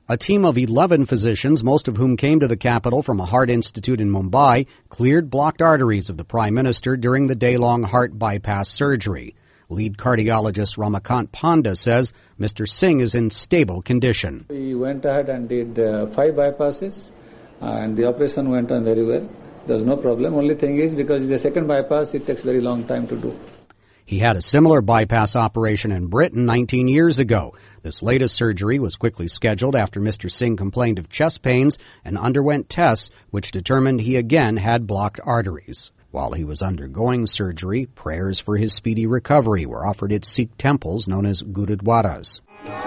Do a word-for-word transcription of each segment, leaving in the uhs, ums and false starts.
A team of eleven physicians, most of whom came to the capital from a heart institute in Mumbai, cleared blocked arteries of the Prime Minister during the day-long heart bypass surgery. Lead cardiologist Ramakant Panda says Mister Singh is in stable condition. We went ahead and did uh, five bypasses, and the operation went on very well. There's no problem. Only thing is, because the second bypass, it takes very long time to do. He had a similar bypass operation in Britain nineteen years ago. This latest surgery was quickly scheduled after Mister Singh complained of chest pains and underwent tests which determined he again had blocked arteries. While he was undergoing surgery, prayers for his speedy recovery were offered at Sikh temples known as Gurudwaras.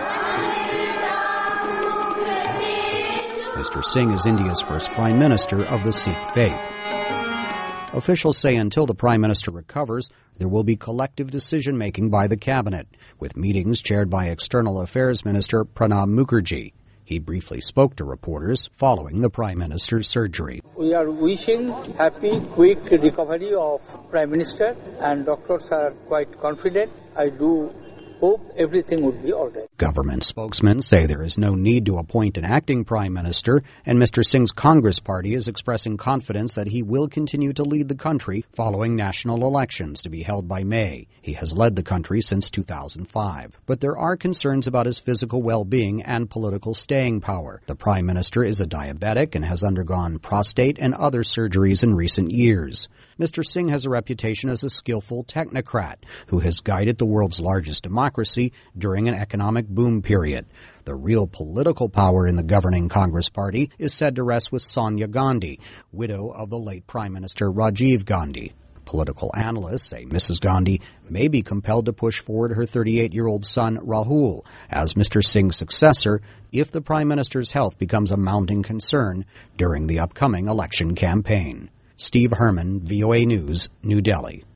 Mister Singh is India's first Prime Minister of the Sikh faith. Officials say until the Prime Minister recovers, there will be collective decision-making by the Cabinet, with meetings chaired by External Affairs Minister Pranab Mukherjee. He briefly spoke to reporters following the Prime Minister's surgery. We are wishing happy, quick recovery of Prime Minister, and doctors are quite confident. I do hope everything would be all right. Government spokesmen say there is no need to appoint an acting Prime Minister, and Mister Singh's Congress party is expressing confidence that he will continue to lead the country following national elections to be held by May. He has led the country since two thousand five. But there are concerns about his physical well-being and political staying power. The Prime Minister is a diabetic and has undergone prostate and other surgeries in recent years. Mister Singh has a reputation as a skillful technocrat who has guided the world's largest democracy during an economic boom period. The real political power in the governing Congress party is said to rest with Sonia Gandhi, widow of the late Prime Minister Rajiv Gandhi. Political analysts say Missus Gandhi may be compelled to push forward her thirty-eight-year-old son Rahul as Mister Singh's successor if the Prime Minister's health becomes a mounting concern during the upcoming election campaign. Steve Herman, V O A News, New Delhi.